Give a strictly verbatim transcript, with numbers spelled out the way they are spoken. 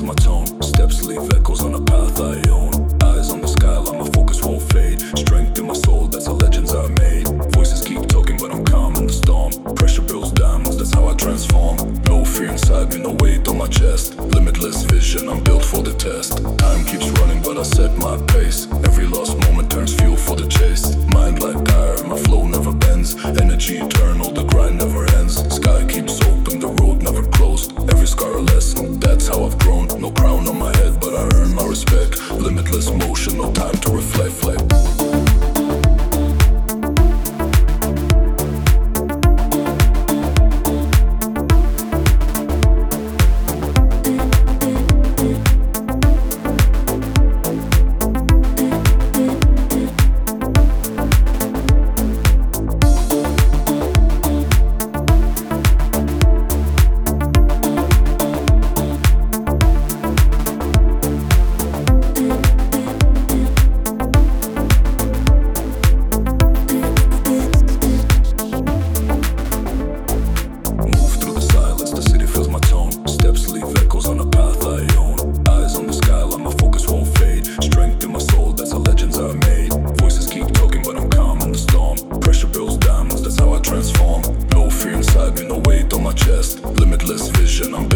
my tone. Steps leave echoes on a path I own. Eyes on the skyline, my focus won't fade. Strength in my soul, that's how legends are made. Voices keep talking, but I'm calm in the storm. Pressure builds diamonds, that's how I transform. No fear inside me, no weight on my chest. Limitless vision, I'm built for the test. Time keeps running, but I set my pace. Every lost moment turns fuel for the chase. Mind like tire, my flow never bends. Energy eternal, the grind never ends. Sky keeps open, the road never closed. Every scar a lesson, that's how I've grown. No crown on my head, but I earn my respect. Limitless motion, no time to reflect. Flip. Limitless vision, I'm